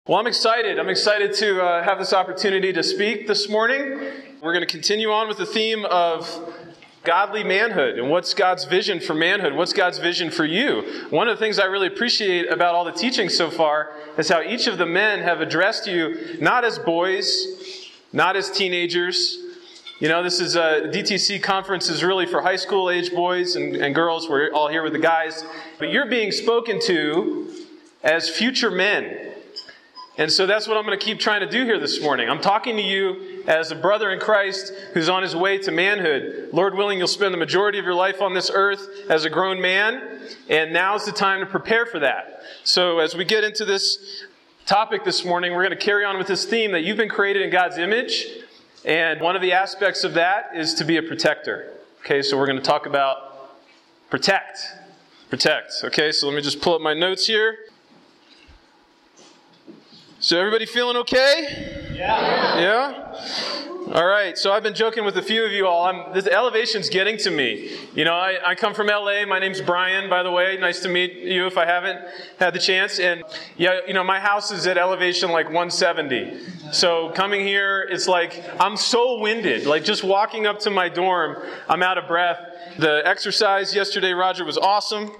Well, I'm excited. I'm excited to have this opportunity to speak this morning. We're going to continue on with the theme of godly manhood and what's God's vision for manhood. What's God's vision for you? One of the things I really appreciate about all the teaching so far is how each of the men have addressed you not as boys, not as teenagers. You know, this is a DTC conference is really for high school age boys and girls. We're all here with the guys. But you're being spoken to as future men. And so that's what I'm going to keep trying to do here this morning. I'm talking to you as a brother in Christ who's on his way to manhood. Lord willing, you'll spend the majority of your life on this earth as a grown man. And now's the time to prepare for that. So as we get into this topic this morning, we're going to carry on with this theme that you've been created in God's image. And one of the aspects of that is to be a protector. Okay, so we're going to talk about protect. Protect. Okay, so let me just pull up my notes here. So everybody feeling okay? Yeah? All right, so I've been joking with a few of you all. This elevation's getting to me. You know, I come from LA. My name's Brian, by the way. Nice to meet you if I haven't had the chance. And yeah, you know, my house is at elevation like 170. So coming here, it's like, I'm so winded. Like just walking up to my dorm, I'm out of breath. The exercise yesterday, Roger, was awesome.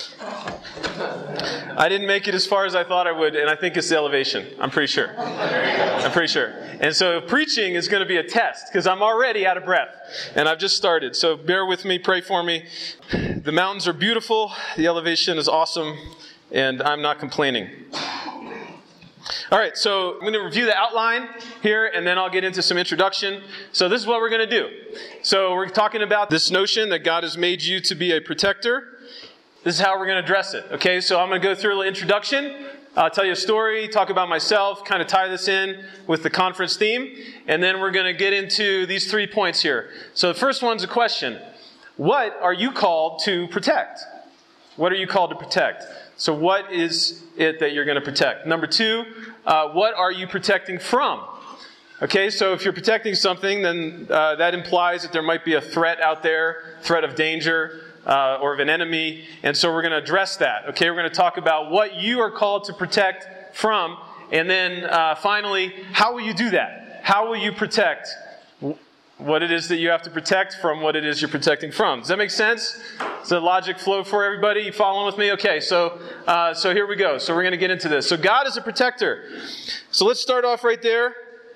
I didn't make it as far as I thought I would, and I think it's the elevation. I'm pretty sure. And so preaching is going to be a test, because I'm already out of breath, and I've just started. So bear with me, pray for me. The mountains are beautiful, the elevation is awesome, and I'm not complaining. All right, so I'm going to review the outline here, and then I'll get into some introduction. So this is what we're going to do. So we're talking about this notion that God has made you to be a protector. This is how we're going to address it. Okay, so I'm going to go through a little introduction. I'll tell you a story, talk about myself, kind of tie this in with the conference theme. And then we're going to get into these 3 points here. So the first one's a question. What are you called to protect? What are you called to protect? So what is it that you're going to protect? Number 2, what are you protecting from? Okay, so if you're protecting something, then that implies that there might be a threat out there, threat of danger, or of an enemy. And so we're going to address that. Okay, we're going to talk about what you are called to protect from. And then finally, how will you do that? How will you protect what it is that you have to protect from what it is you're protecting from? Does that make sense? Does the logic flow for everybody? You following with me? Okay, so here we go. So we're going to get into this. So God is a protector. So let's start off right there.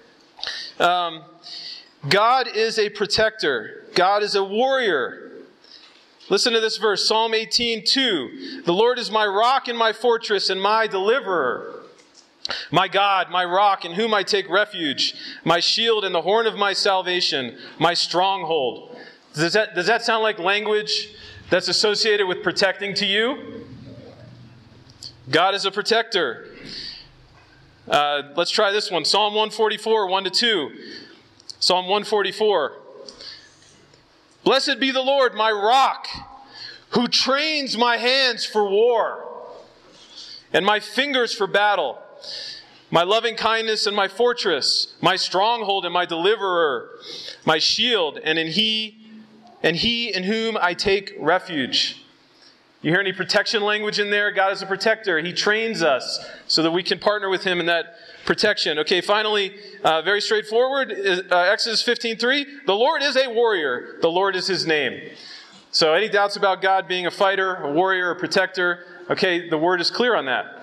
God is a protector. God is a warrior. Listen to this verse, Psalm 18:2. The Lord is my rock and my fortress and my deliverer. My God, my rock in whom I take refuge, my shield and the horn of my salvation, my stronghold. Does that sound like language that's associated with protecting to you? God is a protector. Let's try this one. Psalm 144, 1-2. Psalm 144. Blessed be the Lord, my rock, who trains my hands for war and my fingers for battle, my loving kindness and my fortress, my stronghold and my deliverer, my shield, and he in whom I take refuge. You hear any protection language in there? God is a protector. He trains us so that we can partner with Him in that protection. Okay, finally, very straightforward, Exodus 15:3. The Lord is a warrior. The Lord is His name. So any doubts about God being a fighter, a warrior, a protector? Okay, the word is clear on that.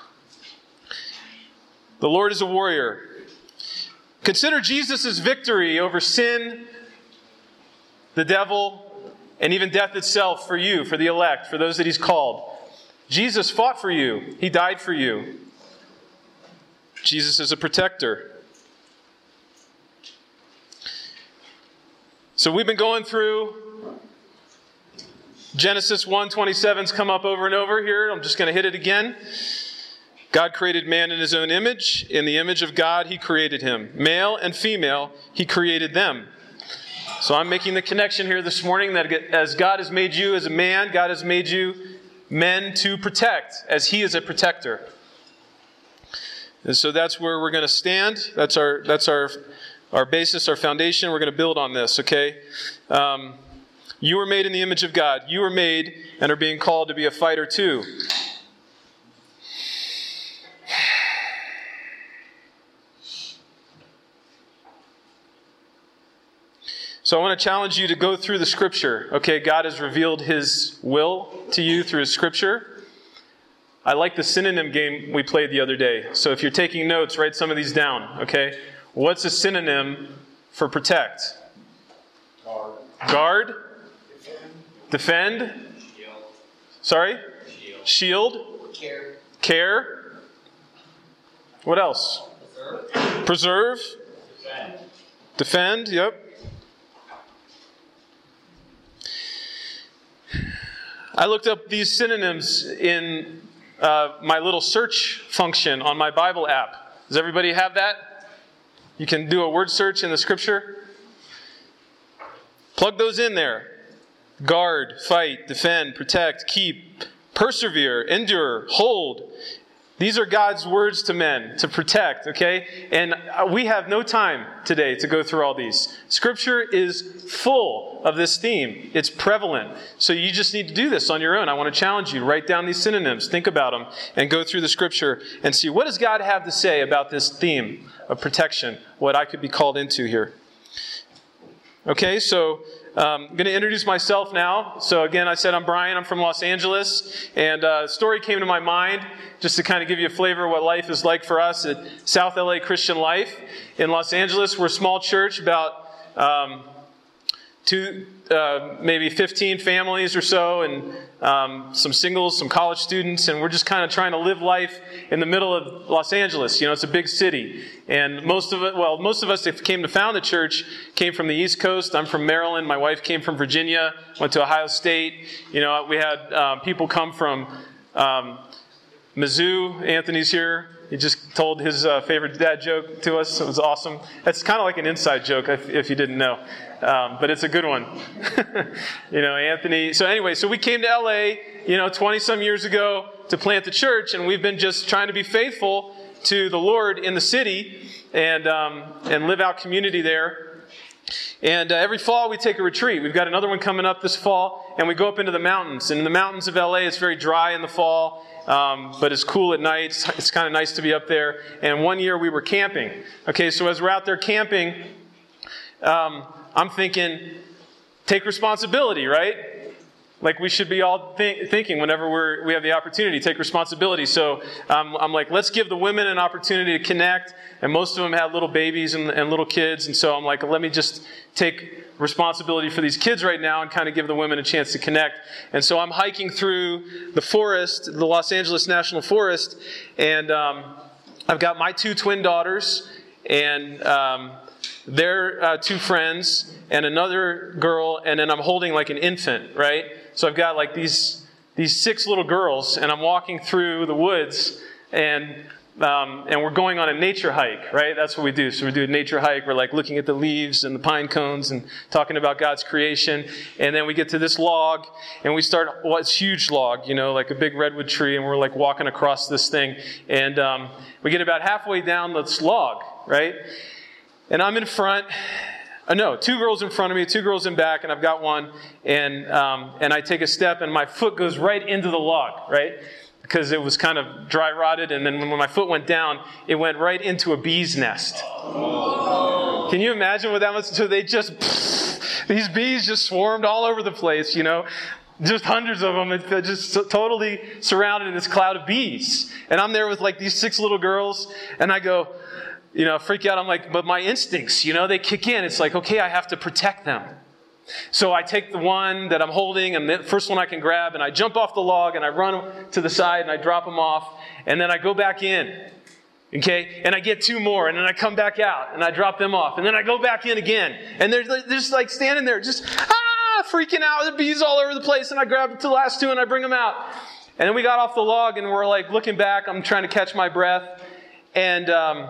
The Lord is a warrior. Consider Jesus' victory over sin, the devil, and even death itself for you, for the elect, for those that He's called. Jesus fought for you. He died for you. Jesus is a protector. So we've been going through Genesis 1:27's come up over and over here. I'm just going to hit it again. God created man in His own image. In the image of God, He created him. Male and female, He created them. So I'm making the connection here this morning that as God has made you as a man, God has made you men to protect, as He is a protector. And so that's where we're going to stand. That's our basis, our foundation. We're going to build on this, okay? You were made in the image of God. You were made and are being called to be a fighter too. So I want to challenge you to go through the Scripture. Okay, God has revealed His will to you through His Scripture. I like the synonym game we played the other day. So if you're taking notes, write some of these down, okay? What's a synonym for protect? Guard. Defend. Sorry? Shield. Care. What else? Preserve. Defend, yep. I looked up these synonyms in my little search function on my Bible app. Does everybody have that? You can do a word search in the Scripture. Plug those in there. Guard, fight, defend, protect, keep, persevere, endure, hold. These are God's words to men, to protect, okay? And we have no time today to go through all these. Scripture is full of this theme. It's prevalent. So you just need to do this on your own. I want to challenge you to write down these synonyms, think about them, and go through the Scripture and see, what does God have to say about this theme of protection, what I could be called into here. Okay, so I'm going to introduce myself now. So again, I said I'm Brian. I'm from Los Angeles. And a story came to my mind just to kind of give you a flavor of what life is like for us at South LA Christian Life. In Los Angeles, we're a small church, about maybe 15 families or so, and some singles, some college students, and we're just kind of trying to live life in the middle of Los Angeles. You know, it's a big city. And most of us that came to found the church came from the East Coast. I'm from Maryland. My wife came from Virginia, went to Ohio State. You know, we had people come from Mizzou. Anthony's here. He just told his favorite dad joke to us. It was awesome. That's kind of like an inside joke if you didn't know. But it's a good one. You know, Anthony. So anyway, so we came to LA, 20-some years ago to plant the church, and we've been just trying to be faithful to the Lord in the city and live out community there. And every fall we take a retreat. We've got another one coming up this fall, and we go up into the mountains. And in the mountains of LA, it's very dry in the fall, but it's cool at night. It's kind of nice to be up there. And one year we were camping. Okay, so as we're out there camping, I'm thinking, take responsibility, right? Like we should be all thinking whenever we have the opportunity, take responsibility. So I'm like, let's give the women an opportunity to connect. And most of them had little babies and little kids. And so I'm like, let me just take responsibility for these kids right now and kind of give the women a chance to connect. And so I'm hiking through the forest, the Los Angeles National Forest. And I've got my 2 twin daughters and their 2 friends and another girl. And then I'm holding like an infant, right? So I've got like these 6 little girls, and I'm walking through the woods, and we're going on a nature hike, right? That's what we do. So we do a nature hike. We're like looking at the leaves and the pine cones and talking about God's creation. And then we get to this log, and we start, it's a huge log, like a big redwood tree, and we're like walking across this thing. And we get about halfway down this log, right? And I'm in front. 2 girls in front of me, 2 girls in back, and I've got one. And I take a step, and my foot goes right into the log, right? Because it was kind of dry rotted, and then when my foot went down, it went right into a bee's nest. Oh. Can you imagine what that was? So they these bees just swarmed all over the place, just hundreds of them, just totally surrounded in this cloud of bees. And I'm there with like these 6 little girls, and I go, freak out. I'm like, but my instincts, they kick in. It's like, okay, I have to protect them. So I take the one that I'm holding, and the first one I can grab, and I jump off the log, and I run to the side, and I drop them off, and then I go back in. Okay? And I get 2 more, and then I come back out, and I drop them off, and then I go back in again. And they're just like standing there, just, freaking out. The bees all over the place, and I grab the last 2, and I bring them out. And then we got off the log, and we're like looking back. I'm trying to catch my breath. And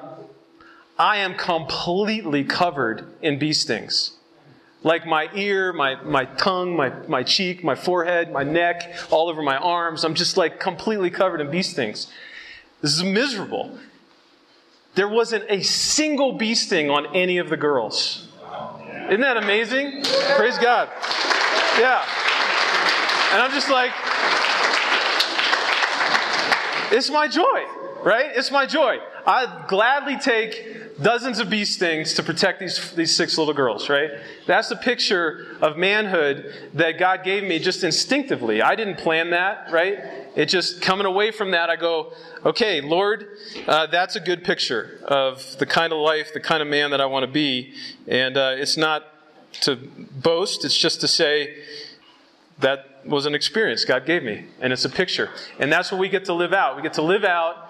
I am completely covered in bee stings. Like my ear, my tongue, my cheek, my forehead, my neck, all over my arms. I'm just like completely covered in bee stings. This is miserable. There wasn't a single bee sting on any of the girls. Isn't that amazing? Praise God. Yeah. And I'm just like, it's my joy, right? It's my joy. I'd gladly take dozens of bee stings to protect these 6 little girls, right? That's the picture of manhood that God gave me just instinctively. I didn't plan that, right? It just coming away from that, I go, okay, Lord, that's a good picture of the kind of life, the kind of man that I want to be. And it's not to boast, it's just to say that was an experience God gave me, and it's a picture. And that's what we get to live out. We get to live out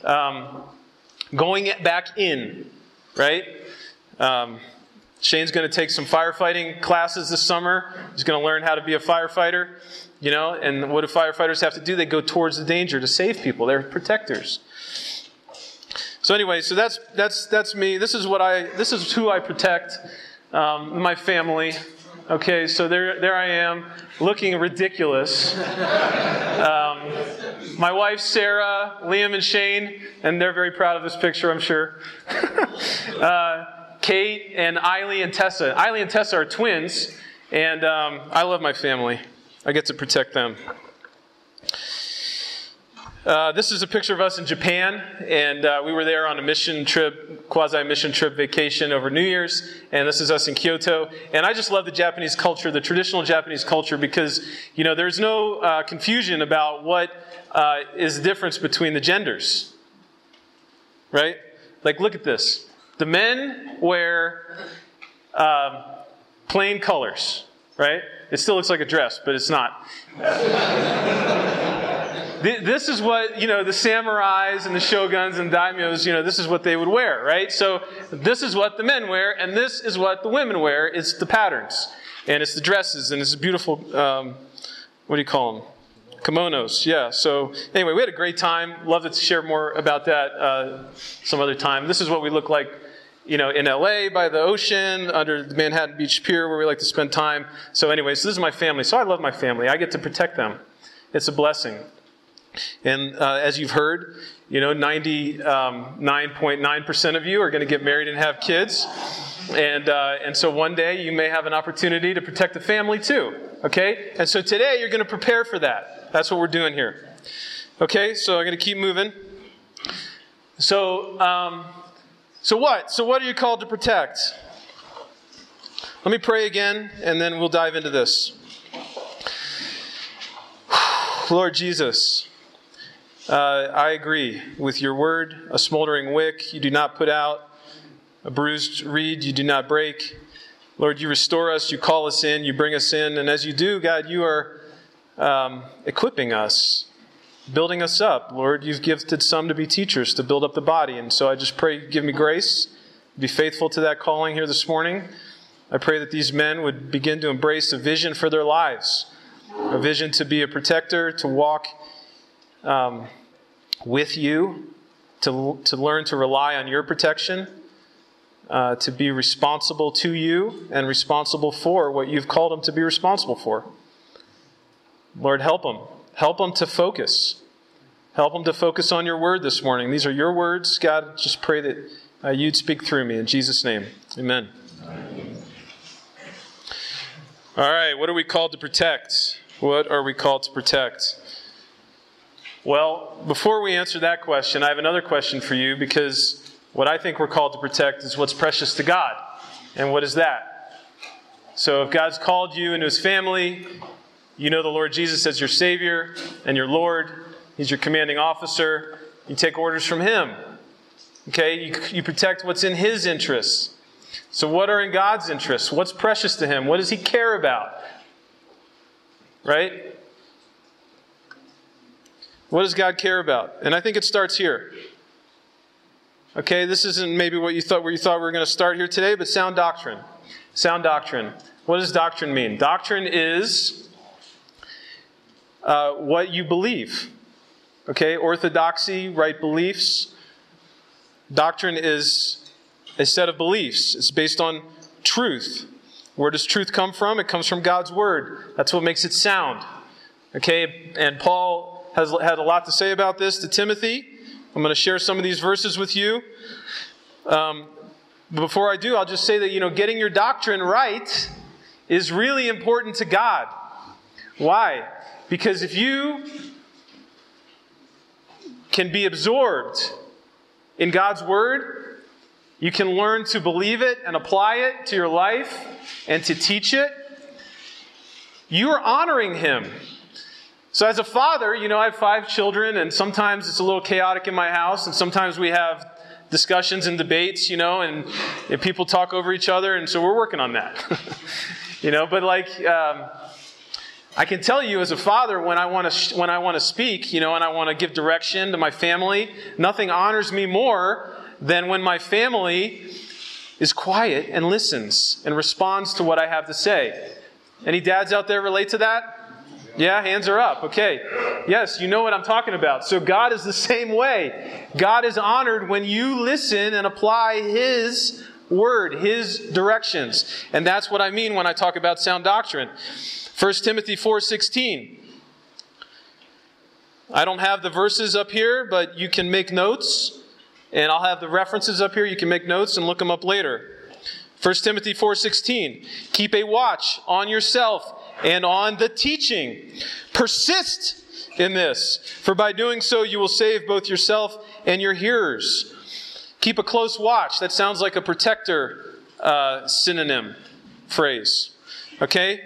going back in, right? Shane's going to take some firefighting classes this summer. He's going to learn how to be a firefighter, and what do firefighters have to do? They go towards the danger to save people. They're protectors. So anyway, so that's me. This is who I protect, my family. Okay, so there I am, looking ridiculous. My wife, Sarah, Liam, and Shane, and they're very proud of this picture, I'm sure. Kate and Eiley and Tessa. Eiley and Tessa are twins, and I love my family. I get to protect them. This is a picture of us in Japan, and we were there on a mission trip, quasi-mission trip vacation over New Year's, and this is us in Kyoto. And I just love the Japanese culture, the traditional Japanese culture, because, there's no confusion about what is the difference between the genders, right? Like, look at this. The men wear plain colors, right? It still looks like a dress, but it's not. This is what, the samurais and the shoguns and daimyos, this is what they would wear, right? So this is what the men wear, and this is what the women wear. It's the patterns, and it's the dresses, and it's beautiful, what do you call them? Kimonos, yeah. So anyway, we had a great time. Love to share more about that some other time. This is what we look like, in LA by the ocean, under the Manhattan Beach Pier, where we like to spend time. So anyway, so this is my family. So I love my family. I get to protect them. It's a blessing. And as you've heard, 99.9% of you are going to get married and have kids. And so one day you may have an opportunity to protect the family too. Okay? And so today you're going to prepare for that. That's what we're doing here. Okay? So I'm going to keep moving. So what? So what are you called to protect? Let me pray again, and then we'll dive into this. Lord Jesus, I agree with your word. A smoldering wick you do not put out. A bruised reed you do not break. Lord, you restore us, you call us in, you bring us in. And as you do, God, you are equipping us, building us up. Lord, you've gifted some to be teachers, to build up the body. And so I just pray, give me grace, be faithful to that calling here this morning. I pray that these men would begin to embrace a vision for their lives, a vision to be a protector, to walk with you, to learn to rely on your protection, to be responsible to you and responsible for what you've called them to be responsible for. Lord, help them. Help them to focus. Help them to focus on your word this morning. These are your words. God, just pray that you'd speak through me. In Jesus' name, amen. All right, what are we called to protect? What are we called to protect? Well, before we answer that question, I have another question for you, because what I think we're called to protect is what's precious to God. And what is that? So if God's called you into His family, you know the Lord Jesus as your Savior and your Lord. He's your commanding officer. You take orders from Him. Okay? You protect what's in His interests. So what are in God's interests? What's precious to Him? What does He care about? Right? What does God care about? And I think it starts here. Okay, this isn't maybe where you thought we were going to start here today, but sound doctrine. Sound doctrine. What does doctrine mean? Doctrine is what you believe. Okay, orthodoxy, right beliefs. Doctrine is a set of beliefs. It's based on truth. Where does truth come from? It comes from God's Word. That's what makes it sound. Okay, and Paul has had a lot to say about this to Timothy. I'm going to share some of these verses with you. Before I do, I'll just say that, getting your doctrine right is really important to God. Why? Because if you can be absorbed in God's Word, you can learn to believe it and apply it to your life and to teach it, you are honoring Him. So as a father, I have 5 children, and sometimes it's a little chaotic in my house, and sometimes we have discussions and debates, and people talk over each other, and so we're working on that. But I can tell you as a father, when I want to speak, and I want to give direction to my family, nothing honors me more than when my family is quiet and listens and responds to what I have to say. Any dads out there relate to that? Yeah, hands are up. Okay. Yes, you know what I'm talking about. So God is the same way. God is honored when you listen and apply His Word, His directions. And that's what I mean when I talk about sound doctrine. 1 Timothy 4:16. I don't have the verses up here, but you can make notes. And I'll have the references up here. You can make notes and look them up later. 1 Timothy 4:16. Keep a watch on yourself and on the teaching. Persist in this, for by doing so you will save both yourself and your hearers. Keep a close watch. That sounds like a protector synonym phrase. Okay?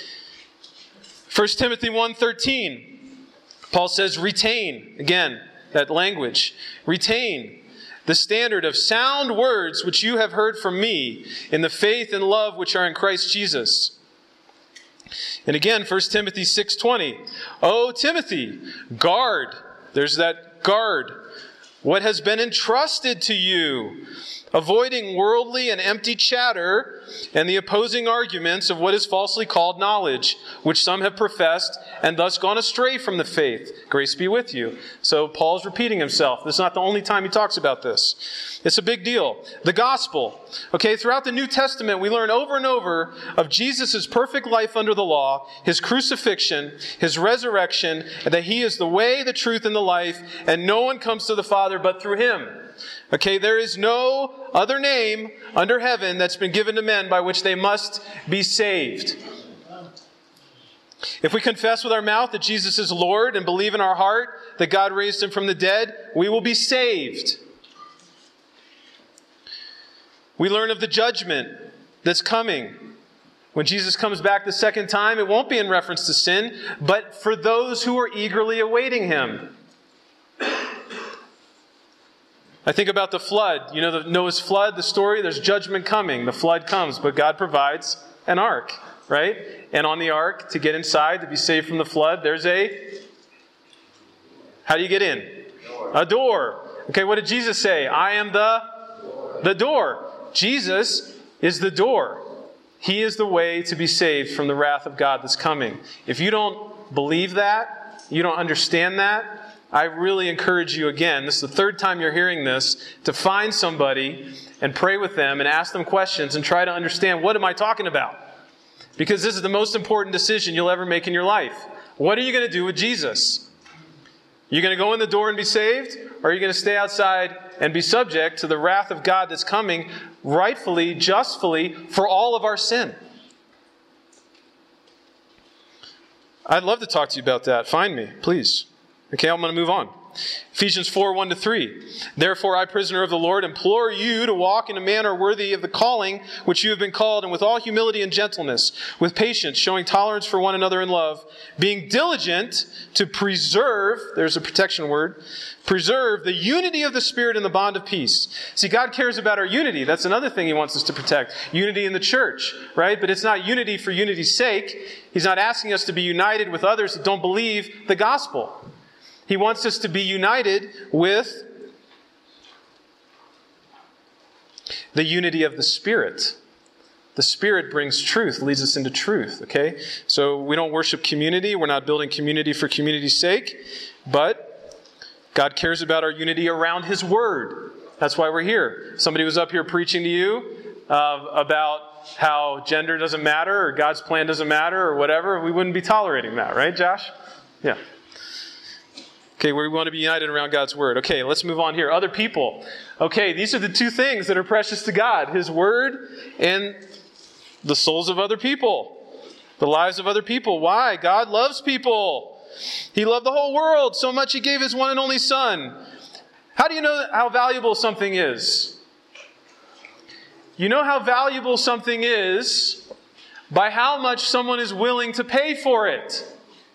1 Timothy 1:13. Paul says, retain. Again, that language. Retain the standard of sound words which you have heard from me in the faith and love which are in Christ Jesus. And again, 1 Timothy 6:20. O Timothy, guard. There's that guard. What has been entrusted to you, avoiding worldly and empty chatter and the opposing arguments of what is falsely called knowledge, which some have professed and thus gone astray from the faith. Grace be with you. So Paul's repeating himself. This is not the only time he talks about this. It's a big deal. The gospel. Okay, throughout the New Testament, we learn over and over of Jesus' perfect life under the law, His crucifixion, His resurrection, and that He is the way, the truth, and the life, and no one comes to the Father but through Him. Okay, there is no other name under heaven that's been given to men by which they must be saved. If we confess with our mouth that Jesus is Lord and believe in our heart that God raised Him from the dead, we will be saved. We learn of the judgment that's coming. When Jesus comes back the second time, it won't be in reference to sin, but for those who are eagerly awaiting Him. I think about the flood. The Noah's flood, the story, there's judgment coming. The flood comes, but God provides an ark, right? And on the ark, to get inside, to be saved from the flood, there's how do you get in? A door. Okay, what did Jesus say? I am the door. Jesus is the door. He is the way to be saved from the wrath of God that's coming. If you don't believe that, you don't understand that, I really encourage you again, this is the 3rd time you're hearing this, to find somebody and pray with them and ask them questions and try to understand, what am I talking about? Because this is the most important decision you'll ever make in your life. What are you going to do with Jesus? You're going to go in the door and be saved? Or are you going to stay outside and be subject to the wrath of God that's coming rightfully, justly, for all of our sin? I'd love to talk to you about that. Find me, please. Okay, I'm going to move on. Ephesians 4:1-3. Therefore, I, prisoner of the Lord, implore you to walk in a manner worthy of the calling which you have been called, and with all humility and gentleness, with patience, showing tolerance for one another in love, being diligent to preserve, there's a protection word, preserve the unity of the Spirit in the bond of peace. See, God cares about our unity. That's another thing He wants us to protect. Unity in the church, right? But it's not unity for unity's sake. He's not asking us to be united with others that don't believe the gospel. He wants us to be united with the unity of the Spirit. The Spirit brings truth, leads us into truth, okay? So we don't worship community. We're not building community for community's sake. But God cares about our unity around His Word. That's why we're here. Somebody was up here preaching to you about how gender doesn't matter or God's plan doesn't matter or whatever. We wouldn't be tolerating that, right, Josh? Yeah. Okay, we want to be united around God's Word. Okay, let's move on here. Other people. Okay, these are the 2 things that are precious to God. His Word and the souls of other people. The lives of other people. Why? God loves people. He loved the whole world so much He gave His one and only Son. How do you know how valuable something is? You know how valuable something is by how much someone is willing to pay for it.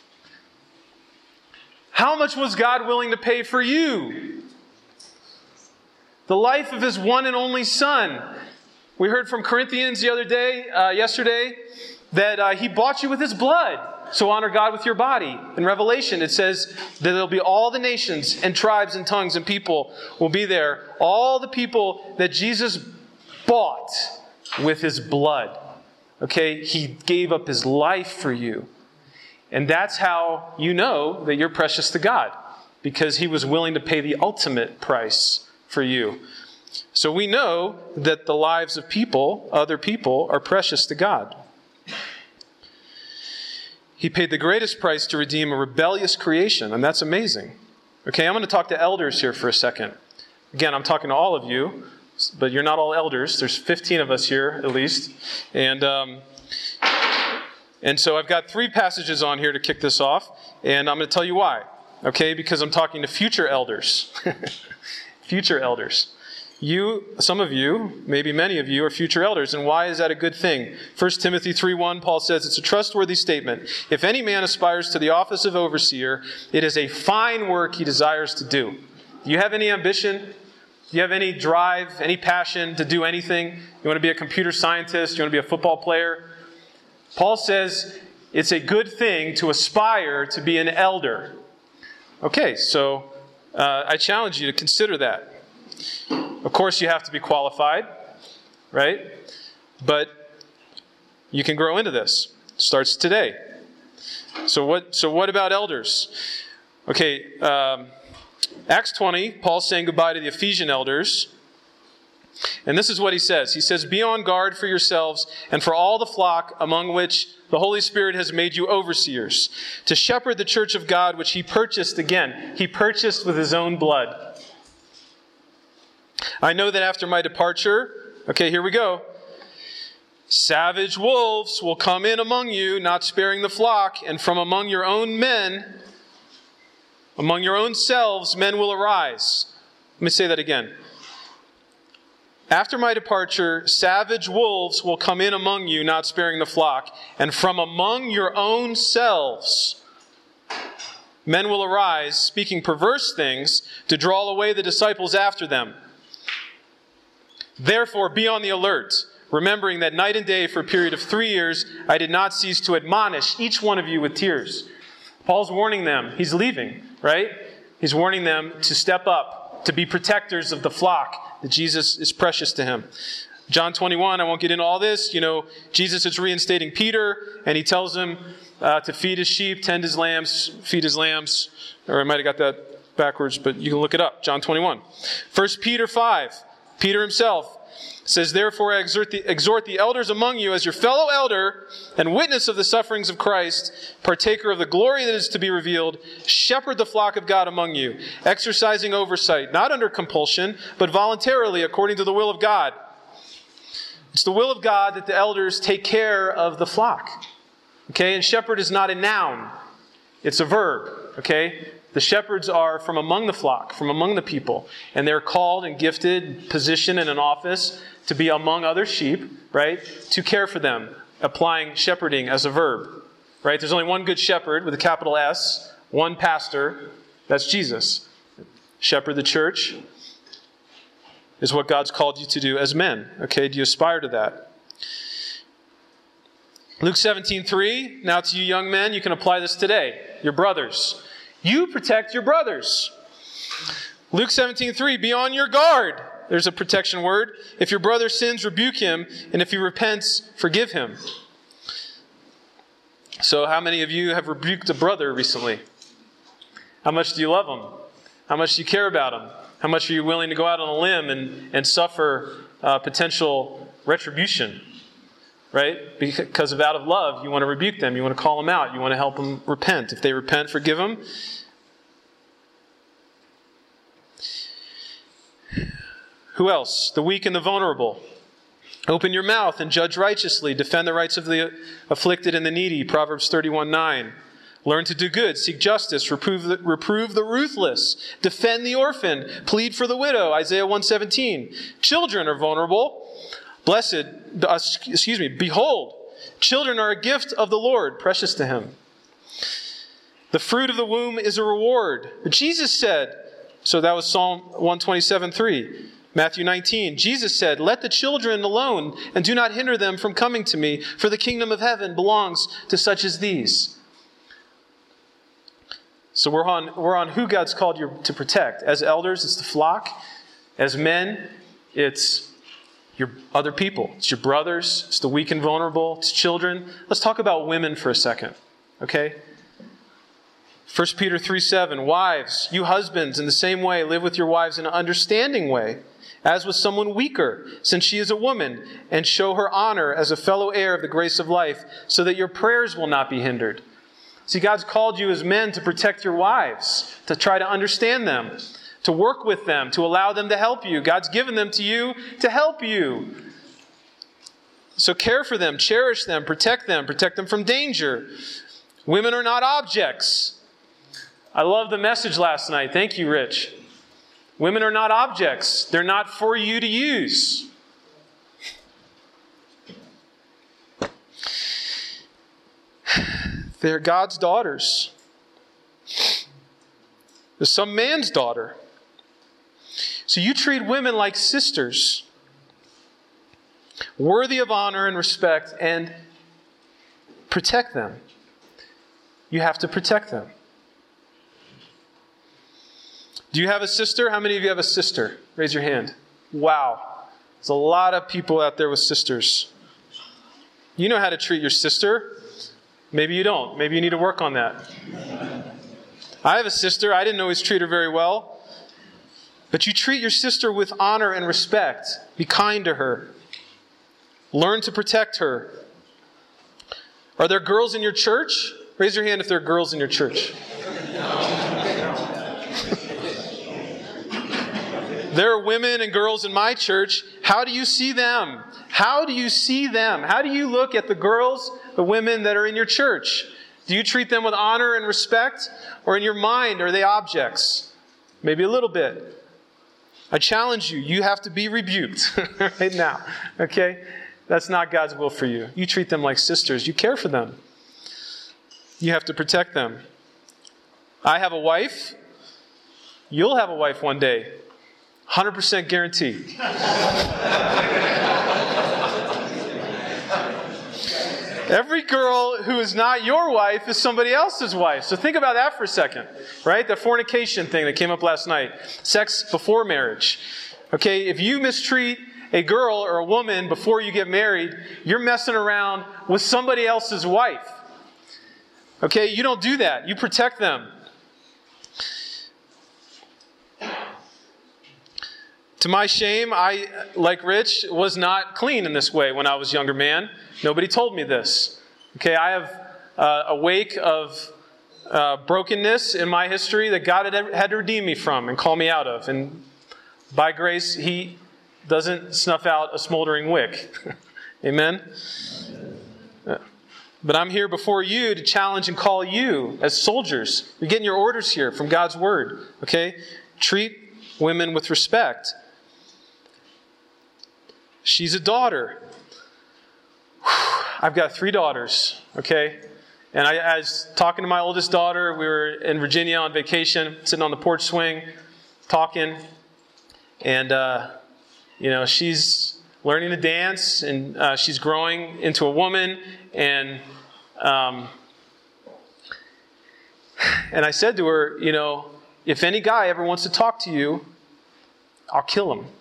How much was God willing to pay for you? The life of His one and only Son. We heard from Corinthians yesterday, that He bought you with His blood. So honor God with your body. In Revelation, it says that there'll be all the nations and tribes and tongues and people will be there. All the people that Jesus bought with His blood. Okay? He gave up His life for you. And that's how you know that you're precious to God. Because He was willing to pay the ultimate price for you. So we know that the lives of people, other people, are precious to God. He paid the greatest price to redeem a rebellious creation, and that's amazing. Okay, I'm going to talk to elders here for a second. Again, I'm talking to all of you, but you're not all elders. There's 15 of us here, at least. And so I've got 3 passages on here to kick this off, and I'm going to tell you why. Okay, because I'm talking to future elders. Future elders. Some of you, maybe many of you, are future elders. And why is that a good thing? 1 Timothy 3:1, Paul says, it's a trustworthy statement. If any man aspires to the office of overseer, it is a fine work he desires to do. Do you have any ambition? Do you have any drive, any passion to do anything? You want to be a computer scientist? You want to be a football player? Paul says it's a good thing to aspire to be an elder. Okay, so I challenge you to consider that. Of course, you have to be qualified, right? But you can grow into this. It starts today. So what about elders? Okay, Acts 20, Paul's saying goodbye to the Ephesian elders. And this is what he says. He says, be on guard for yourselves and for all the flock among which the Holy Spirit has made you overseers, to shepherd the church of God, which He purchased again. He purchased with His own blood. I know that after my departure, okay, here we go. Savage wolves will come in among you, not sparing the flock, and from among your own men, among your own selves, men will arise. Let me say that again. After my departure, savage wolves will come in among you, not sparing the flock, and from among your own selves, men will arise, speaking perverse things, to draw away the disciples after them. Therefore, be on the alert, remembering that night and day for a period of 3 years, I did not cease to admonish each one of you with tears. Paul's warning them. He's leaving, right? He's warning them to step up, to be protectors of the flock, that Jesus is precious to him. John 21, I won't get into all this. You know, Jesus is reinstating Peter, and he tells him to feed his sheep, tend his lambs, feed his lambs. Or I might have got that backwards, but you can look it up. John 21. 1 Peter 5. Peter himself says, therefore I exhort the elders among you as your fellow elder and witness of the sufferings of Christ, partaker of the glory that is to be revealed, shepherd the flock of God among you, exercising oversight, not under compulsion, but voluntarily according to the will of God. It's the will of God that the elders take care of the flock. Okay, and shepherd is not a noun. It's a verb. Okay? The shepherds are from among the flock, from among the people. And they're called and gifted, positioned in an office to be among other sheep, right? To care for them, applying shepherding as a verb, right? There's only one good shepherd with a capital S, one pastor. That's Jesus. Shepherd the church is what God's called you to do as men. Okay, do you aspire to that? Luke 17:3, now to you young men, you can apply this today. Your brothers. You protect your brothers. Luke 17:3, be on your guard. There's a protection word. If your brother sins, rebuke him, and if he repents, forgive him. So how many of you have rebuked a brother recently? How much do you love him? How much do you care about him? How much are you willing to go out on a limb and suffer potential retribution? Right? Because out of love, you want to rebuke them. You want to call them out. You want to help them repent. If they repent, forgive them. Who else? The weak and the vulnerable. Open your mouth and judge righteously. Defend the rights of the afflicted and the needy. Proverbs 31:9. Learn to do good, seek justice, reprove the ruthless, defend the orphan, plead for the widow, Isaiah 1:17. Children are vulnerable. Behold, children are a gift of the Lord, precious to him. The fruit of the womb is a reward. But Jesus said, so that was Psalm 127:3. Matthew 19, Jesus said, let the children alone and do not hinder them from coming to me, for the kingdom of heaven belongs to such as these. So we're on who God's called you to protect. As elders, it's the flock. As men, it's your other people. It's your brothers. It's the weak and vulnerable. It's children. Let's talk about women for a second. Okay? 1 Peter 3:7, wives, you husbands, in the same way, live with your wives in an understanding way, as with someone weaker, since she is a woman, and show her honor as a fellow heir of the grace of life, so that your prayers will not be hindered. See, God's called you as men to protect your wives, to try to understand them, to work with them, to allow them to help you. God's given them to you to help you. So care for them, cherish them, protect them from danger. Women are not objects. I love the message last night. Thank you, Rich. Women are not objects. They're not for you to use. They're God's daughters. They're some man's daughter. So you treat women like sisters, worthy of honor and respect, and protect them. You have to protect them. Do you have a sister? How many of you have a sister? Raise your hand. Wow. There's a lot of people out there with sisters. You know how to treat your sister. Maybe you don't. Maybe you need to work on that. I have a sister. I didn't always treat her very well. But you treat your sister with honor and respect. Be kind to her. Learn to protect her. Are there girls in your church? Raise your hand if there are girls in your church. There are women and girls in my church. How do you see them? How do you see them? How do you look at the girls, the women that are in your church? Do you treat them with honor and respect? Or in your mind, are they objects? Maybe a little bit. I challenge you. You have to be rebuked right now. Okay? That's not God's will for you. You treat them like sisters. You care for them. You have to protect them. I have a wife. You'll have a wife one day. 100% guarantee. Every girl who is not your wife is somebody else's wife. So think about that for a second, right? The fornication thing that came up last night. Sex before marriage. Okay, if you mistreat a girl or a woman before you get married, you're messing around with somebody else's wife. Okay, you don't do that. You protect them. To my shame, I, like Rich, was not clean in this way when I was a younger man. Nobody told me this. Okay, I have a wake of brokenness in my history that God had to redeem me from and call me out of. And by grace, He doesn't snuff out a smoldering wick. Amen? But I'm here before you to challenge and call you as soldiers. You're getting your orders here from God's Word. Okay? Treat women with respect. She's a daughter. I've got 3 daughters, okay? And I was talking to my oldest daughter. We were in Virginia on vacation, sitting on the porch swing, talking. And, she's learning to dance, and she's growing into a woman. And I said to her, if any guy ever wants to talk to you, I'll kill him.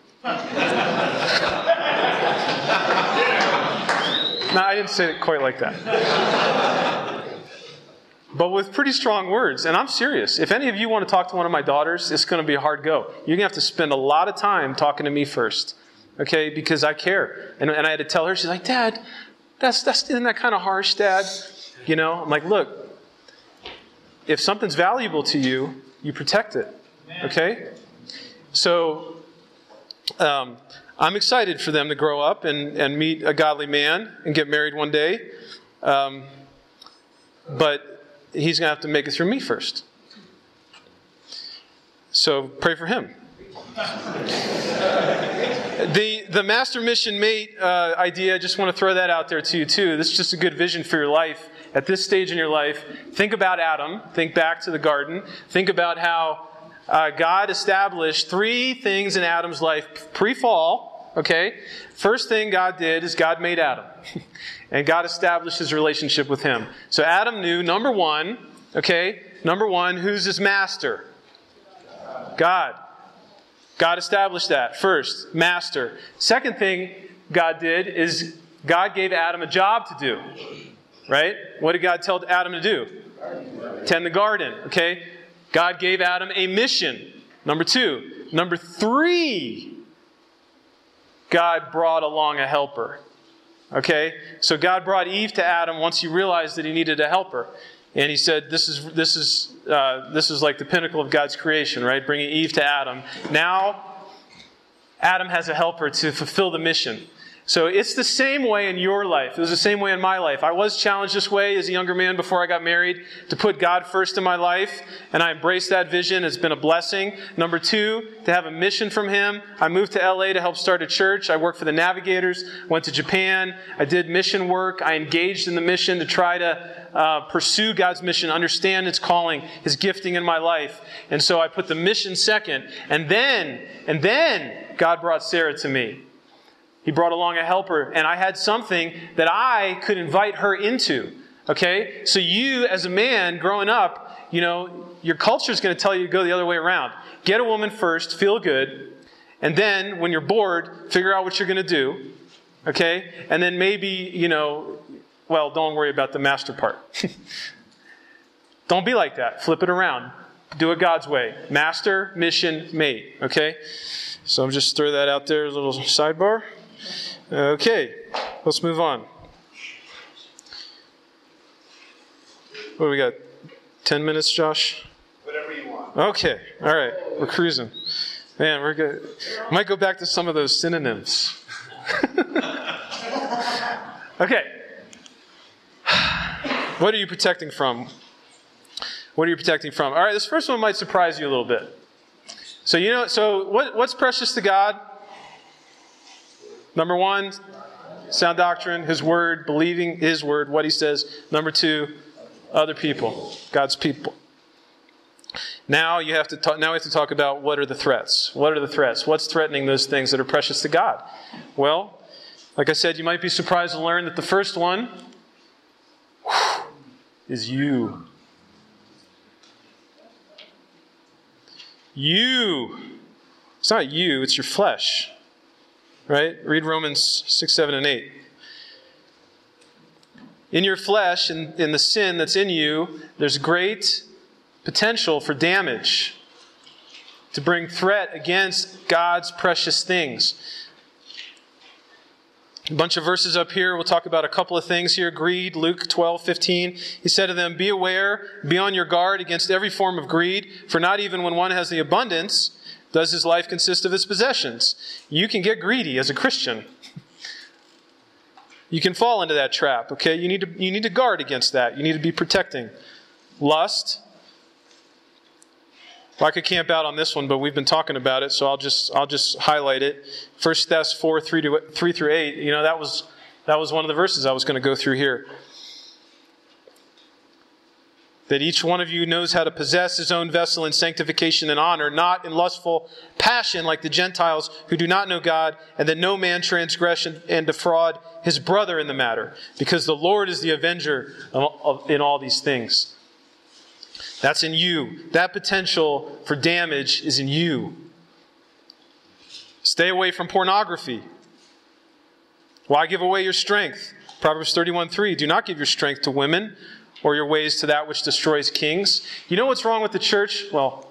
No, I didn't say it quite like that. But with pretty strong words. And I'm serious. If any of you want to talk to one of my daughters, it's going to be a hard go. You're going to have to spend a lot of time talking to me first. Okay? Because I care. And I had to tell her, she's like, Dad, isn't that kind of harsh, Dad? I'm like, look, if something's valuable to you, you protect it. Okay? So, I'm excited for them to grow up and meet a godly man and get married one day. But he's going to have to make it through me first. So pray for him. The master mission mate idea, I just want to throw that out there to you too. This is just a good vision for your life. At this stage in your life, think about Adam. Think back to the garden. Think about how God established 3 things in Adam's life pre-fall. Okay? First thing God did is God made Adam. And God established his relationship with him. So Adam knew, number one, who's his master? God. God established that first, master. Second thing God did is God gave Adam a job to do. Right? What did God tell Adam to do? Tend the garden. Okay? God gave Adam a mission. Number 2. Number 3, God brought along a helper. Okay? So God brought Eve to Adam once he realized that he needed a helper. And he said, this is like the pinnacle of God's creation, right? Bringing Eve to Adam. Now, Adam has a helper to fulfill the mission. So it's the same way in your life. It was the same way in my life. I was challenged this way as a younger man before I got married to put God first in my life. And I embraced that vision. It's been a blessing. Number 2, to have a mission from Him. I moved to LA to help start a church. I worked for the Navigators. Went to Japan. I did mission work. I engaged in the mission to try to pursue God's mission, understand His calling, His gifting in my life. And so I put the mission second. And then God brought Sarah to me. He brought along a helper, and I had something that I could invite her into. Okay? So you, as a man growing up, your culture is going to tell you to go the other way around. Get a woman first, feel good, and then when you're bored, figure out what you're going to do. Okay? And then maybe, don't worry about the master part. Don't be like that. Flip it around. Do it God's way. Master, mission, mate. Okay? So I'm just throw that out there, a little sidebar. Okay, let's move on. What do we got? 10 minutes, Josh? Whatever you want. Okay, all right, we're cruising. Man, we're good. Might go back to some of those synonyms. Okay. What are you protecting from? What are you protecting from? All right, this first one might surprise you a little bit. So what's precious to God? Number 1, sound doctrine, His Word, believing His Word, what He says. Number 2, other people, God's people. Now we have to talk about what are the threats. What are the threats? What's threatening those things that are precious to God? Well, like I said, you might be surprised to learn that the first one is you. You. It's not you, it's your flesh. Right? Read Romans 6, 7, and 8. In your flesh, in the sin that's in you, there's great potential for damage, to bring threat against God's precious things. A bunch of verses up here. We'll talk about a couple of things here. Greed, Luke 12, 15. He said to them, "Be aware, be on your guard against every form of greed, for not even when one has the abundance does his life consist of his possessions." You can get greedy as a Christian. You can fall into that trap, okay? You need to guard against that. You need to be protecting. Lust. Well, I could camp out on this one, but we've been talking about it, so I'll just highlight it. 1 Thess 4, 3 through 8. That was one of the verses I was going to go through here. That each one of you knows how to possess his own vessel in sanctification and honor, not in lustful passion like the Gentiles who do not know God, and that no man transgress and defraud his brother in the matter, because the Lord is the avenger in all these things. That's in you. That potential for damage is in you. Stay away from pornography. Why give away your strength? Proverbs 31:3. Do not give your strength to women, or your ways to that which destroys kings. You know what's wrong with the church? Well,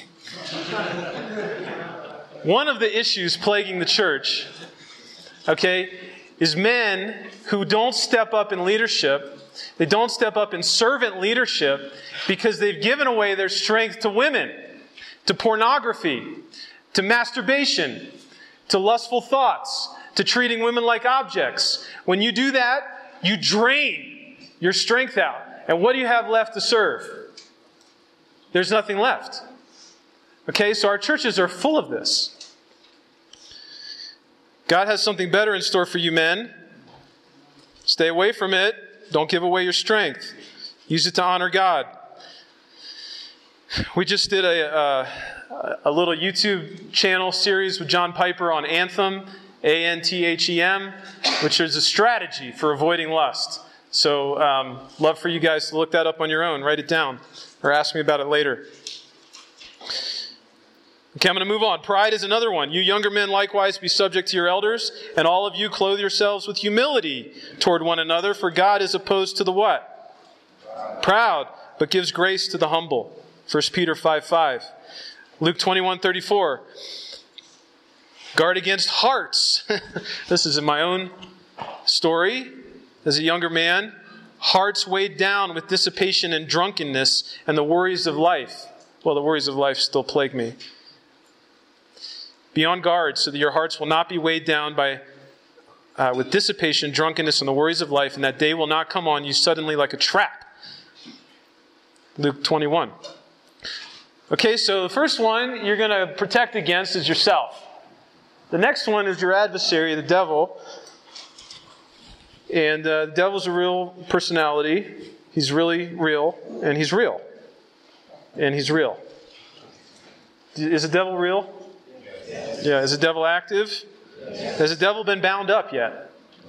one of the issues plaguing the church, is men who don't step up in leadership. They don't step up in servant leadership because they've given away their strength to women, to pornography, to masturbation, to lustful thoughts, to treating women like objects. When you do that, you drain your strength out. And what do you have left to serve? There's nothing left. Okay, so our churches are full of this. God has something better in store for you men. Stay away from it. Don't give away your strength. Use it to honor God. We just did a little YouTube channel series with John Piper on Anthem, A-N-T-H-E-M, which is a strategy for avoiding lust. So, love for you guys to look that up on your own. Write it down or ask me about it later. Okay, I'm going to move on. Pride is another one. You younger men likewise be subject to your elders, and all of you clothe yourselves with humility toward one another, for God is opposed to the what? Proud, but gives grace to the humble. 1 Peter 5:5. Luke 21:34. Guard against hearts. This is in my own story as a younger man. Hearts weighed down with dissipation and drunkenness and the worries of life. Well, the worries of life still plague me. Be on guard so that your hearts will not be weighed down with dissipation, drunkenness, and the worries of life, and that day will not come on you suddenly like a trap. Luke 21. Okay, so the first one you're going to protect against is yourself. The next one is your adversary, the devil. And the devil's a real personality. He's really real, and he's real. And he's real. Is the devil real? Yeah. Is the devil active? Has the devil been bound up yet?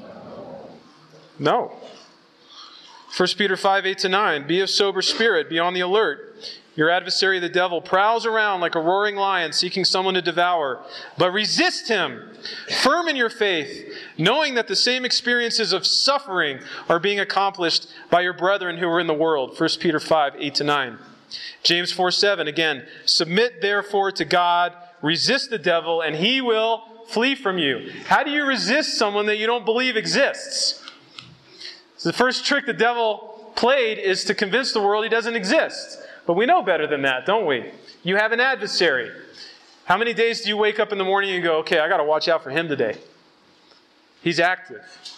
No. 1 Peter 5:8-9. Be of sober spirit. Be on the alert. Your adversary, the devil, prowls around like a roaring lion seeking someone to devour. But resist him, firm in your faith, knowing that the same experiences of suffering are being accomplished by your brethren who are in the world. 1 Peter 5:8-9. James 4:7, again, submit therefore to God, resist the devil, and he will flee from you. How do you resist someone that you don't believe exists? So the first trick the devil played is to convince the world he doesn't exist. But we know better than that, don't we? You have an adversary. How many days do you wake up in the morning and go, okay, I got to watch out for him today? He's active.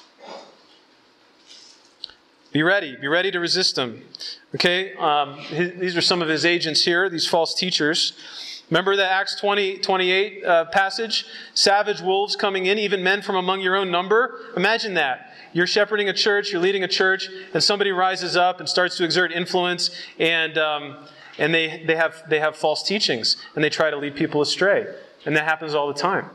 Be ready. Be ready to resist him. Okay, these are some of his agents here, these false teachers. Remember the Acts 20:28 passage? Savage wolves coming in, even men from among your own number. Imagine that. You're shepherding a church, you're leading a church, and somebody rises up and starts to exert influence, and they have false teachings, and they try to lead people astray. And that happens all the time.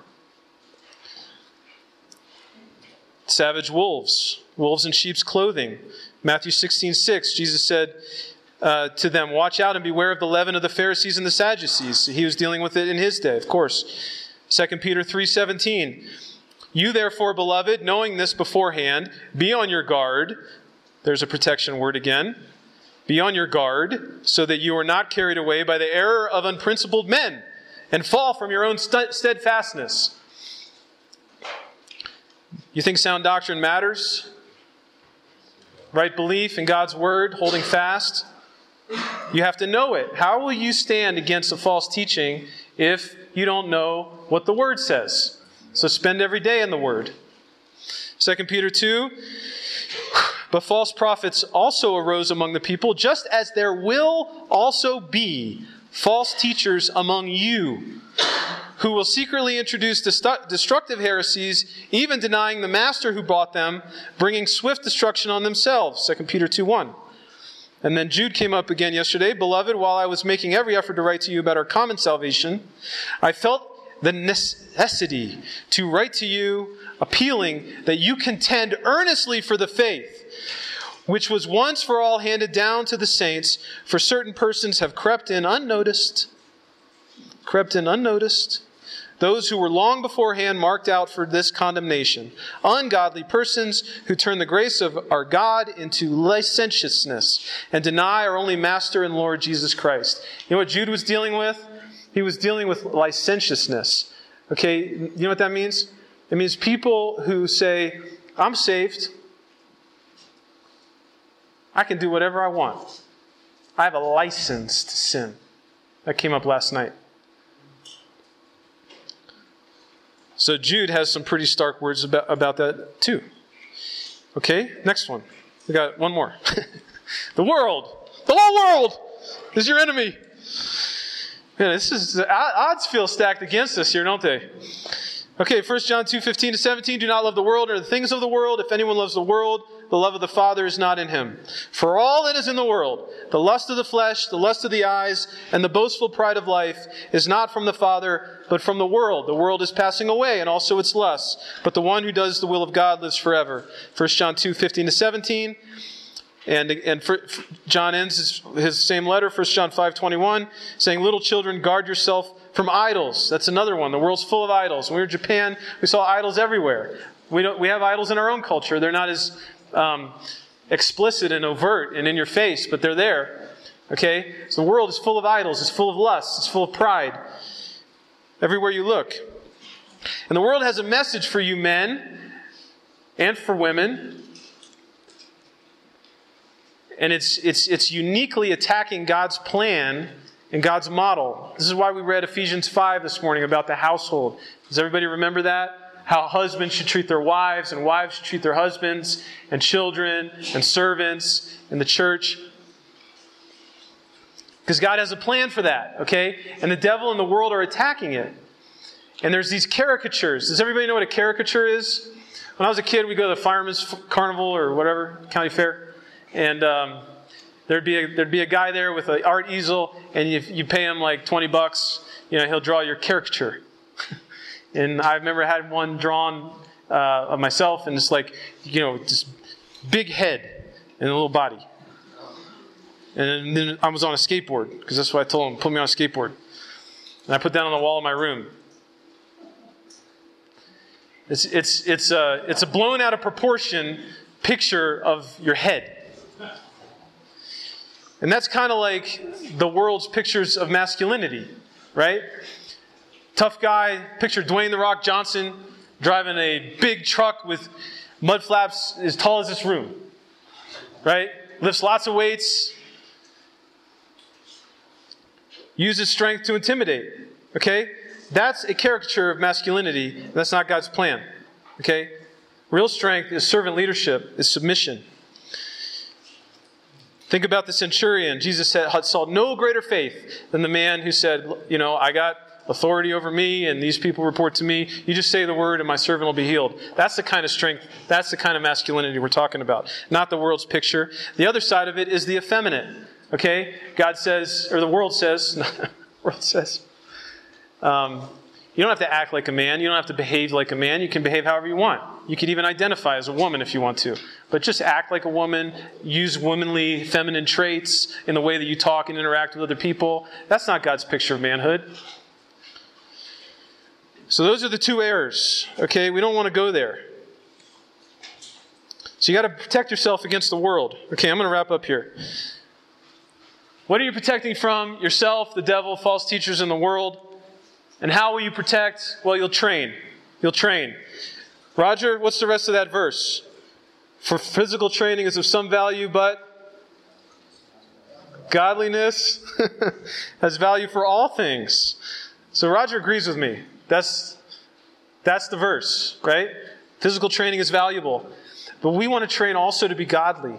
Savage wolves, wolves in sheep's clothing. Matthew 16:6, Jesus said to them, watch out and beware of the leaven of the Pharisees and the Sadducees. He was dealing with it in his day, of course. 2 Peter 3:17. You therefore, beloved, knowing this beforehand, be on your guard. There's a protection word again. Be on your guard, so that you are not carried away by the error of unprincipled men, and fall from your own steadfastness. You think sound doctrine matters? Right belief in God's word, holding fast? You have to know it. How will you stand against a false teaching if you don't know what the word says? So spend every day in the word. 2 Peter 2. But false prophets also arose among the people, just as there will also be false teachers among you, who will secretly introduce destructive heresies, even denying the master who bought them, bringing swift destruction on themselves. 2 Peter 2:1. And then Jude came up again yesterday. Beloved, while I was making every effort to write to you about our common salvation, I felt the necessity to write to you, appealing that you contend earnestly for the faith, which was once for all handed down to the saints, for certain persons have crept in unnoticed, those who were long beforehand marked out for this condemnation, ungodly persons who turn the grace of our God into licentiousness and deny our only Master and Lord Jesus Christ. You know what Jude was dealing with? He was dealing with licentiousness. Okay, you know what that means? It means people who say, I'm saved. I can do whatever I want. I have a license to sin. That came up last night. So Jude has some pretty stark words about that too. Okay, next one. We got one more. The world, the whole world is your enemy. Man, the odds feel stacked against us here, don't they? Okay, 1 John 2:15-17, do not love the world or the things of the world. If anyone loves the world, the love of the Father is not in him. For all that is in the world, the lust of the flesh, the lust of the eyes, and the boastful pride of life is not from the Father, but from the world. The world is passing away, and also its lusts. But the one who does the will of God lives forever. 1 John 2:15-17. And John ends his same letter, 1 John 5:21, saying, little children, guard yourself from idols. That's another one. The world's full of idols. When we were in Japan, we saw idols everywhere. We have idols in our own culture. They're not as explicit and overt and in your face, but they're there. Okay? So the world is full of idols. It's full of lust. It's full of pride. Everywhere you look. And the world has a message for you men and for women. And it's uniquely attacking God's plan and God's model. This is why we read Ephesians 5 this morning about the household. Does everybody remember that? How husbands should treat their wives, and wives should treat their husbands, and children, and servants, in the church. Because God has a plan for that, okay? And the devil and the world are attacking it. And there's these caricatures. Does everybody know what a caricature is? When I was a kid, we'd go to the Fireman's Carnival or whatever, county fair. And there'd be a guy there with an art easel, and you pay him like $20, he'll draw your caricature. And I remember I had one drawn of myself, and it's like, this big head and a little body. And then I was on a skateboard, because that's what I told him, put me on a skateboard. And I put that on the wall of my room. It's a blown out of proportion picture of your head. And that's kind of like the world's pictures of masculinity, right? Tough guy, picture Dwayne "The Rock" Johnson driving a big truck with mud flaps as tall as this room, right? Lifts lots of weights, uses strength to intimidate, okay? That's a caricature of masculinity. That's not God's plan, okay? Real strength is servant leadership, is submission. Think about the centurion. Jesus saw no greater faith than the man who said, I got authority over me and these people report to me. You just say the word and my servant will be healed. That's the kind of strength, that's the kind of masculinity we're talking about. Not the world's picture. The other side of it is the effeminate. Okay? God says, or the world says, you don't have to act like a man. You don't have to behave like a man. You can behave however you want. You could even identify as a woman if you want to. But just act like a woman. Use womanly, feminine traits in the way that you talk and interact with other people. That's not God's picture of manhood. So those are the two errors. Okay? We don't want to go there. So you got to protect yourself against the world. Okay, I'm going to wrap up here. What are you protecting from? Yourself, the devil, false teachers in the world. And how will you protect? Well, you'll train. You'll train. Roger, what's the rest of that verse? For physical training is of some value, but godliness has value for all things. So Roger agrees with me. That's the verse, right? Physical training is valuable. But we want to train also to be godly.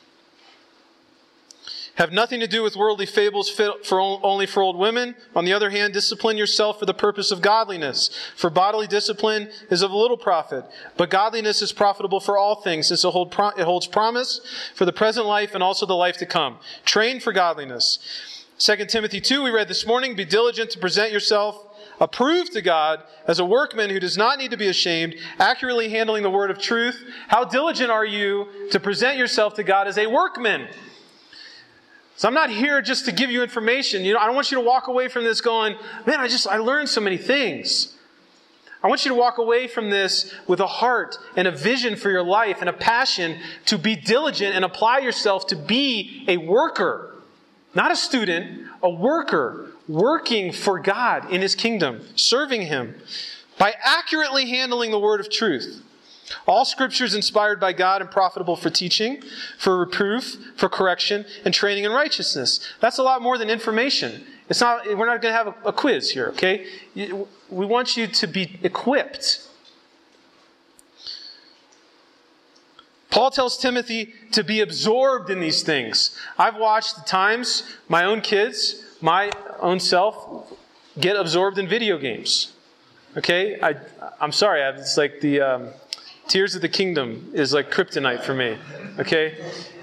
Have nothing to do with worldly fables fit only for old women. On the other hand, discipline yourself for the purpose of godliness. For bodily discipline is of little profit, but godliness is profitable for all things, since it holds promise for the present life and also the life to come. Train for godliness. 2 Timothy 2, we read this morning, be diligent to present yourself approved to God as a workman who does not need to be ashamed, accurately handling the word of truth. How diligent are you to present yourself to God as a workman? So I'm not here just to give you information. I don't want you to walk away from this going, man, I learned so many things. I want you to walk away from this with a heart and a vision for your life and a passion to be diligent and apply yourself to be a worker. Not a student, a worker, working for God in His kingdom, serving Him by accurately handling the word of truth. All Scripture is inspired by God and profitable for teaching, for reproof, for correction, and training in righteousness. That's a lot more than information. We're not going to have a quiz here, okay? We want you to be equipped. Paul tells Timothy to be absorbed in these things. I've watched at times my own kids, my own self, get absorbed in video games. Okay? I'm sorry. It's like the Tears of the Kingdom is like kryptonite for me. Okay?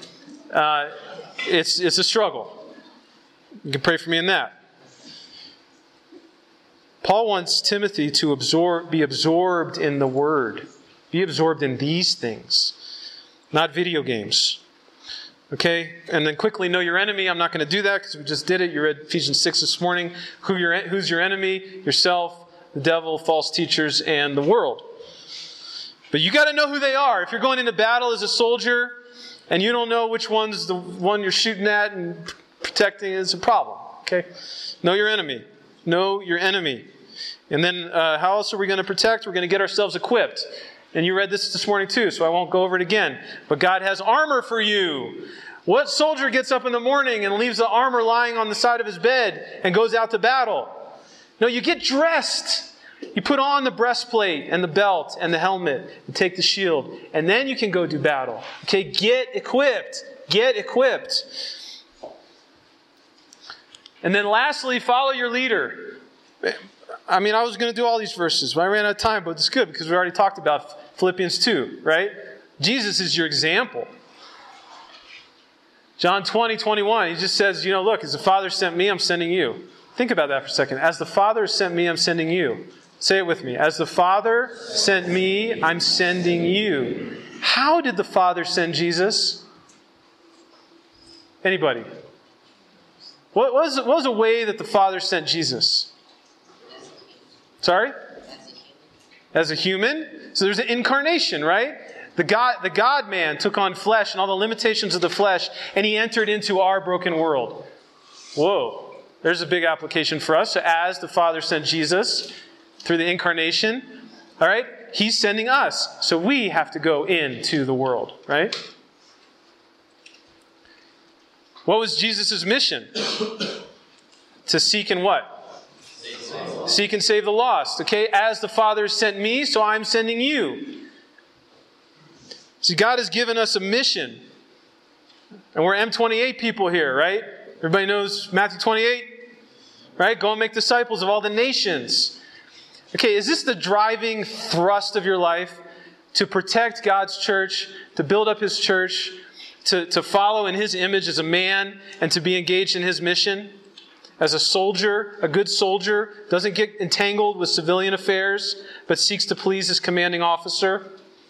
It's a struggle. You can pray for me in that. Paul wants Timothy to be absorbed in the Word. Be absorbed in these things, not video games. Okay? And then quickly know your enemy. I'm not going to do that because we just did it. You read Ephesians 6 this morning. Who's your enemy? Yourself, the devil, false teachers, and the world. But you got to know who they are. If you're going into battle as a soldier and you don't know which one's the one you're shooting at and protecting, it's a problem. Okay? Know your enemy. Know your enemy. And then how else are we going to protect? We're going to get ourselves equipped. And you read this morning too, so I won't go over it again. But God has armor for you. What soldier gets up in the morning and leaves the armor lying on the side of his bed and goes out to battle? No, you get dressed. You put on the breastplate and the belt and the helmet and take the shield. And then you can go do battle. Okay, get equipped. Get equipped. And then lastly, follow your leader. I mean, I was going to do all these verses, but I ran out of time, but it's good because we already talked about Philippians 2, right? Jesus is your example. John 20:21, he just says, look, as the Father sent me, I'm sending you. Think about that for a second. As the Father sent me, I'm sending you. Say it with me. As the Father sent me, I'm sending you. How did the Father send Jesus? Anybody? What was a way that the Father sent Jesus? Sorry? As a human? So there's an incarnation, right? The God-man took on flesh and all the limitations of the flesh, and He entered into our broken world. Whoa. There's a big application for us. So as the Father sent Jesus through the incarnation, all right, He's sending us. So we have to go into the world, right? What was Jesus' mission? To seek and what? Seek and save the lost. Okay, as the Father sent me, so I'm sending you. See, God has given us a mission. And we're M28 people here, right? Everybody knows Matthew 28? Right? Go and make disciples of all the nations. Okay, is this the driving thrust of your life? To protect God's church, to build up His church, to follow in His image as a man, and to be engaged in His mission? As a soldier, a good soldier, doesn't get entangled with civilian affairs, but seeks to please his commanding officer.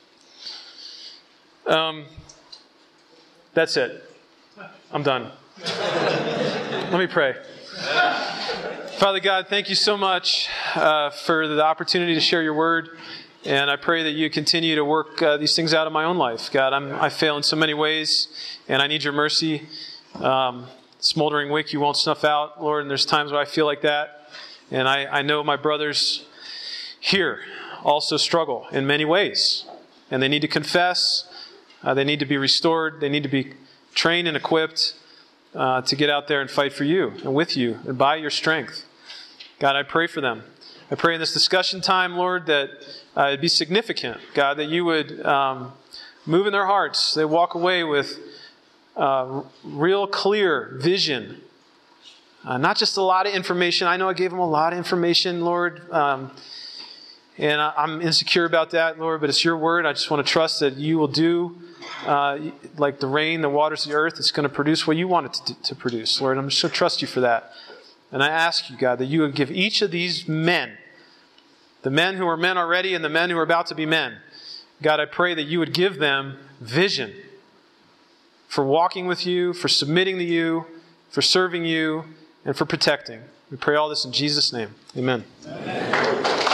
That's it. I'm done. Let me pray. Father God, thank you so much for the opportunity to share your word. And I pray that you continue to work these things out in my own life. God, I fail in so many ways, and I need your mercy. Smoldering wick you won't snuff out, Lord, and there's times where I feel like that. And I know my brothers here also struggle in many ways. And they need to confess. They need to be restored. They need to be trained and equipped to get out there and fight for you and with you and by your strength. God, I pray for them. I pray in this discussion time, Lord, that it'd be significant. God, that you would move in their hearts. They walk away with real clear vision. Not just a lot of information. I know I gave them a lot of information, Lord. And I'm insecure about that, Lord, but it's your word. I just want to trust that you will do like the rain, the waters of the earth. It's going to produce what you want it to produce, Lord. I'm just going to trust you for that. And I ask you, God, that you would give each of these men, the men who are men already and the men who are about to be men, God, I pray that you would give them vision for walking with you, for submitting to you, for serving you, and for protecting. We pray all this in Jesus' name. Amen.